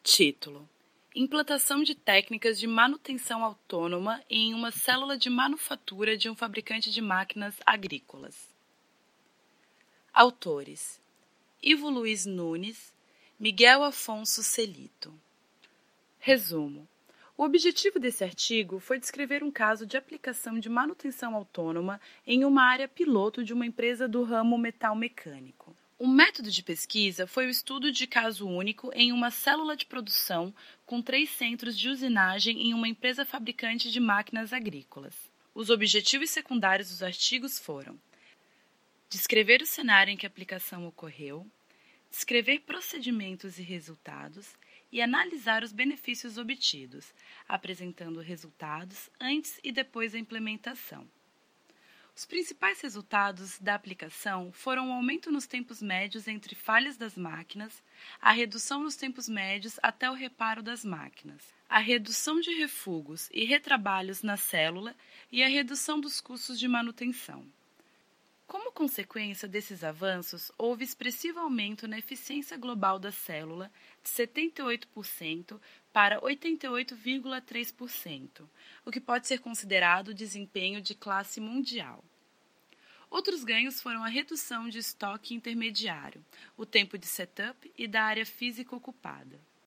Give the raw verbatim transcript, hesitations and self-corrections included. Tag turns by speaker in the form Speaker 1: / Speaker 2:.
Speaker 1: Título: Implantação de técnicas de manutenção autônoma em uma célula de manufatura de um fabricante de máquinas agrícolas. Autores: Ivo Luiz Nunes, Miguel Afonso Celito. Resumo: o objetivo desse artigo foi descrever um caso de aplicação de manutenção autônoma em uma área piloto de uma empresa do ramo metal-mecânico. O método de pesquisa foi o estudo de caso único em uma célula de produção com três centros de usinagem em uma empresa fabricante de máquinas agrícolas. Os objetivos secundários dos artigos foram: descrever o cenário em que a aplicação ocorreu, descrever procedimentos e resultados e analisar os benefícios obtidos, apresentando resultados antes e depois da implementação. Os principais resultados da aplicação foram o aumento nos tempos médios entre falhas das máquinas, a redução nos tempos médios até o reparo das máquinas, a redução de refugos e retrabalhos na célula e a redução dos custos de manutenção. Como consequência desses avanços, houve expressivo aumento na eficiência global da célula de setenta e oito por cento para oitenta e oito vírgula três por cento, o que pode ser considerado desempenho de classe mundial. Outros ganhos foram a redução de estoque intermediário, o tempo de setup e da área física ocupada.